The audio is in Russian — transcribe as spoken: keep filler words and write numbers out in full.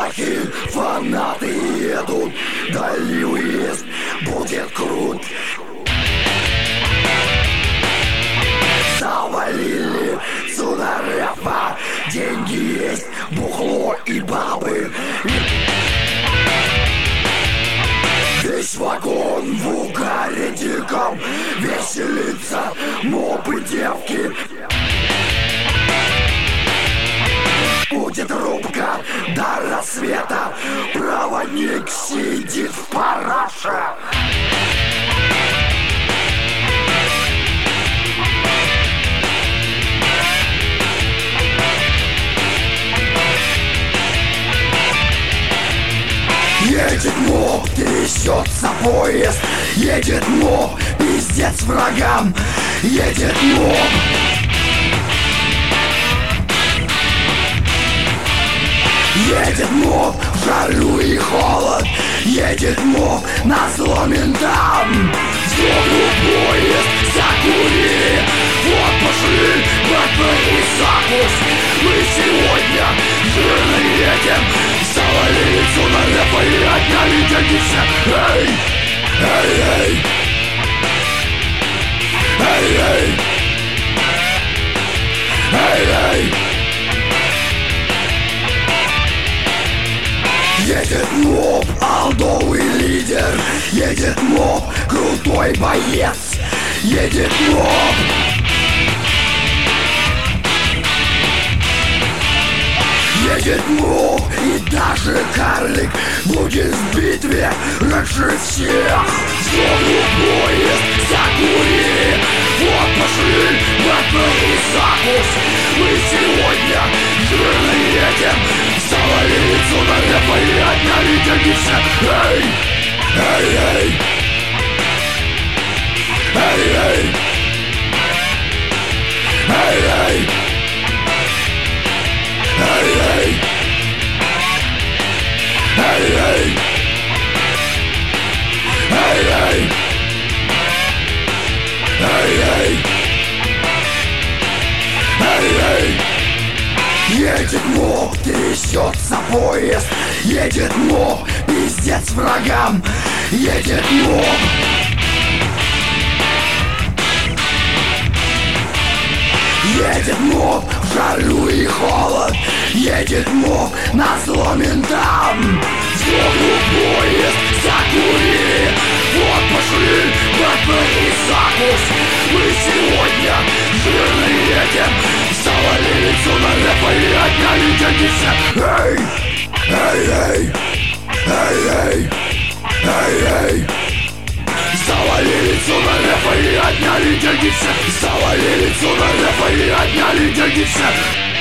плохие фанаты едут, дальний выезд будет крут. Завалили Цунарэпа, деньги есть, бухло и бабы. Весь вагон в угаре диком, веселится, мопы, девки. Будет рубка до рассвета, проводник сидит в параше. Едет моб, трясется поезд, едет моб, пиздец врагам, едет моб. Едет моб в жару и холод, едет моб на зло ментам. Вздрогнул поезд, закурили, вот пошли Бэтмен и Сакус. Мы сегодня жирно едем, завалили Цунарэпа и отняли деньги все. Эй, эй, эй, эй, эй, эй, эй. Едет моб, алдовый лидер, едет моб, крутой боец, едет моб. Едет моб, и даже карлик будет в битве раньше всех. Вздрогнул поезд, закурили, вот пошли Бэтмен и Сакус. Мы сегодня жирно едем, завалили Цунарэпа и отняли деньги все. Эй, эй, эй, эй, эй, эй, эй, эй, эй, эй, эй, эй, эй, эй, эй, эй. Едет моб, трясется поезд, едет моб, пиздец врагам, едет моб. Едет моб в жару и холод, едет моб на зло ментам. Вздрогнул поезд, закурили, вот пошли Бэтмен и Сакус. Мы сегодня жирно едем, завалили Цунарэпа и отняли деньги все. Эй, эй, эй, эй, эй, эй, эй. Завалили Цунарэпа и отняли деньги все. Завалили Цунарэпа и отняли деньги все.